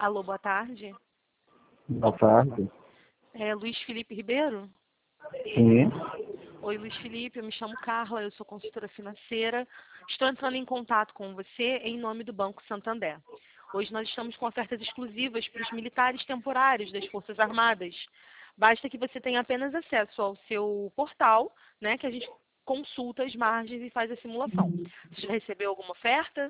Alô, boa tarde. Boa tarde. É Luiz Felipe Ribeiro? Sim. Oi, Luiz Felipe, eu me chamo Carla, eu sou consultora financeira. Estou entrando em contato com você em nome do Banco Santander. Hoje nós estamos com ofertas exclusivas para os militares temporários das Forças Armadas. Basta que você tenha apenas acesso ao seu portal, né, que a gente consulta as margens e faz a simulação. Você já recebeu alguma oferta?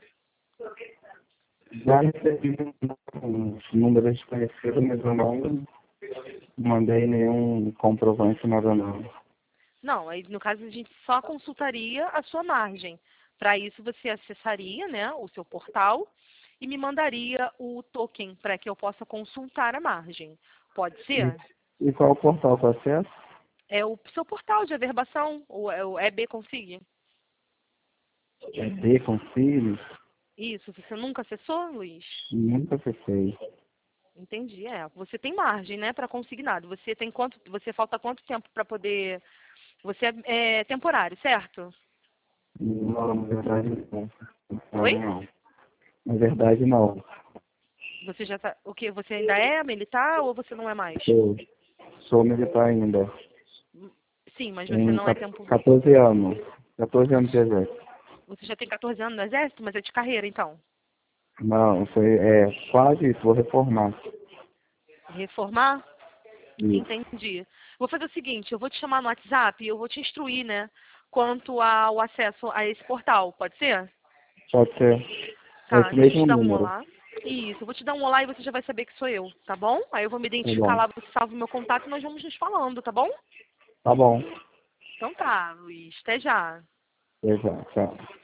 Já recebi uns números desconhecidos, mas eu não mandei nenhum comprovante, nada não. Não, aí no caso a gente só consultaria a sua margem. Para isso você acessaria, né, o seu portal e me mandaria o token para que eu possa consultar a margem. Pode ser? E qual o portal que eu acesso? É o seu portal de averbação, o EB Config. É D com filhos? Isso, você nunca acessou, Luiz? Nunca acessei. Entendi, é. Você tem margem, né, para consignado. Você falta quanto tempo para poder. Você é temporário, certo? Não, na verdade não. Oi? Não. Na verdade não. Você já tá. O quê? Você ainda é militar ou você não é mais? Sou militar ainda. Sim, mas você Tenho não é tempo. 14 anos. 14 anos de exército. Você já tem 14 anos no exército, mas é de carreira, então. Não, foi quase isso, vou reformar. Reformar? Isso. Entendi. Vou fazer o seguinte, eu vou te chamar no WhatsApp e eu vou te instruir, né, quanto ao acesso a esse portal, pode ser? Pode ser. É Tá, esse deixa eu te mesmo dar um número. olá. Isso, eu vou te dar um olá e você já vai saber que sou eu, tá bom? Aí eu vou me Tá identificar bom. lá, você salva o meu contato e nós vamos nos falando, tá bom? Tá bom. Então tá, Luiz, até já. Até já. Tchau.